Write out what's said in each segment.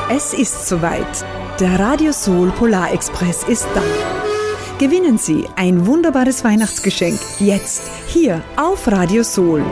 Es ist soweit. Der Radio Soul Polar Express ist da. Gewinnen Sie ein wunderbares Weihnachtsgeschenk jetzt hier auf Radio Soul.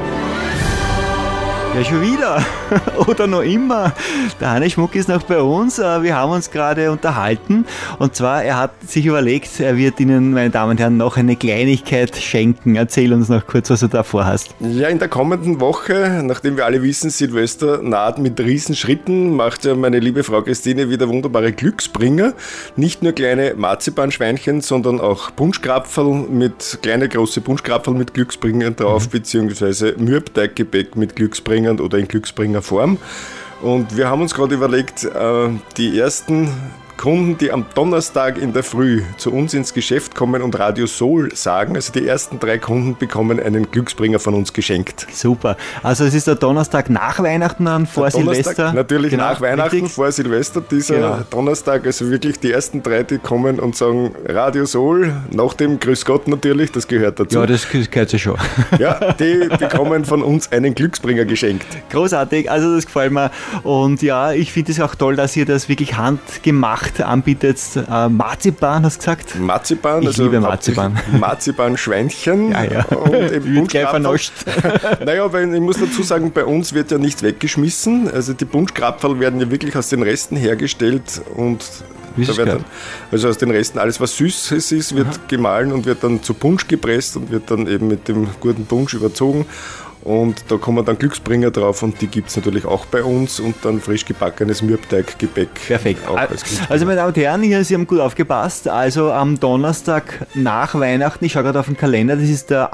Ja, schon wieder. Oder noch immer. Der Hannes Schmuck ist noch bei uns. Wir haben uns gerade unterhalten. Und zwar, er hat sich überlegt, er wird Ihnen, meine Damen und Herren, noch eine Kleinigkeit schenken. Erzähl uns noch kurz, was du da vorhast. Ja, in der kommenden Woche, nachdem wir alle wissen, Silvester naht mit Riesenschritten, macht ja meine liebe Frau Christine wieder wunderbare Glücksbringer. Nicht nur kleine Marzipanschweinchen, sondern auch Punschkrapferl kleine, große Punschkrapferl mit Glücksbringern drauf, beziehungsweise Mürbteiggebäck mit Glücksbringern oder in Glücksbringerform. Und wir haben uns gerade überlegt, die ersten Kunden, die am Donnerstag in der Früh zu uns ins Geschäft kommen und Radio Soul sagen, also die ersten 3 Kunden bekommen einen Glücksbringer von uns geschenkt. Super. Also es ist der Donnerstag nach Weihnachten dann, vor Silvester? Natürlich genau, nach Weihnachten, richtig? Vor Silvester. Dieser Donnerstag, also wirklich die ersten 3, die kommen und sagen Radio Soul, nach dem Grüß Gott natürlich, das gehört dazu. Ja, das gehört ja schon. Ja, die bekommen von uns einen Glücksbringer geschenkt. Großartig, also das gefällt mir. Und ja, ich finde es auch toll, dass ihr das wirklich handgemacht anbietet. Marzipan, hast du gesagt? Marzipan, ich liebe Marzipan. Marzipan-Schweinchen. Ja. Und eben gleich vernascht. Naja, weil ich muss dazu sagen, bei uns wird ja nichts weggeschmissen. Also die Punschkrapferl werden ja wirklich aus den Resten hergestellt und also aus den Resten alles, was Süßes ist, wird gemahlen und wird dann zu Punsch gepresst und wird dann eben mit dem guten Punsch überzogen. Und da kommen dann Glücksbringer drauf und die gibt es natürlich auch bei uns und dann frisch gebackenes Mürbteiggebäck. Perfekt. Also meine Damen und Herren, hier, Sie haben gut aufgepasst. Also am Donnerstag nach Weihnachten, ich schaue gerade auf den Kalender, das ist der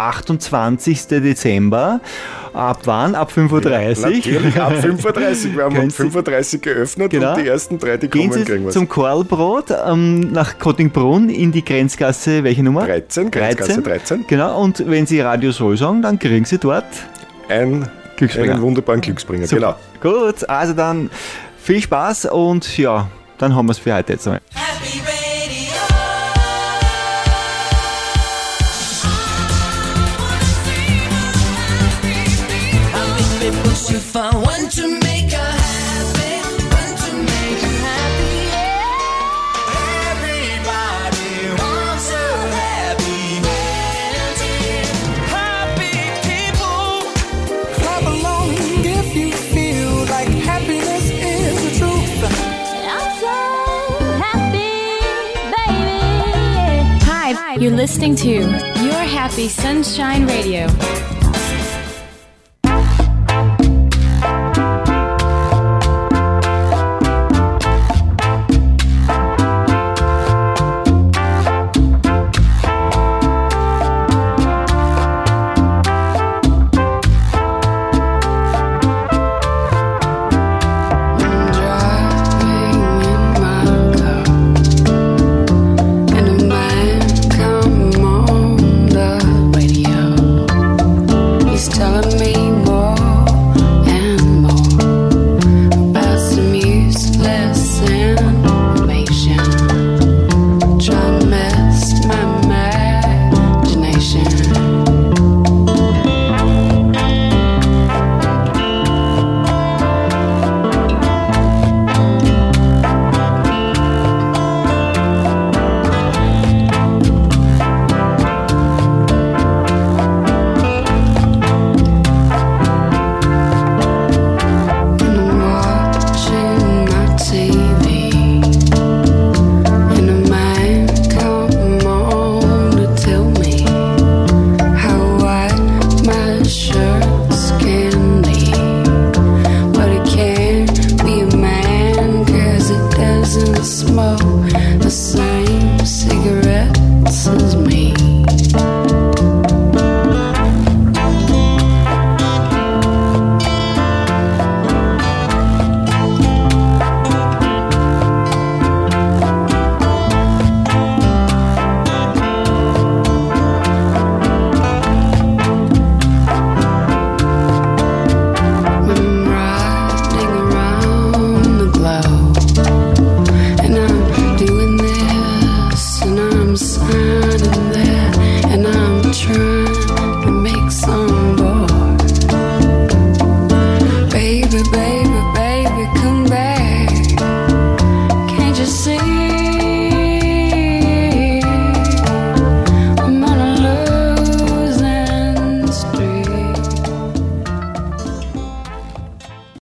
28. Dezember. Ab wann? Ab 5.30 Uhr? Ja, natürlich, ab 5.30 Uhr. Wir haben um 5.30 Uhr geöffnet und die ersten 3, die kommen, kriegen Sie zum Korlbrot nach Kottingbrunn in die Grenzgasse, welche Nummer? 13, Grenzgasse 13. Genau, und wenn Sie Radio Soul sagen, dann kriegen Sie dort einen wunderbaren Glücksbringer. Super. Genau. Gut, also dann viel Spaß und ja, dann haben wir es für heute jetzt einmal. Happy Radio. I think they push you for one to make her happy, one to make her happy. Everybody wants a happy ending. Happy people, clap along if you feel like happiness is the truth. I'm so happy, baby. Hi, you're listening to Your Happy Sunshine Radio. Baby, baby, baby, come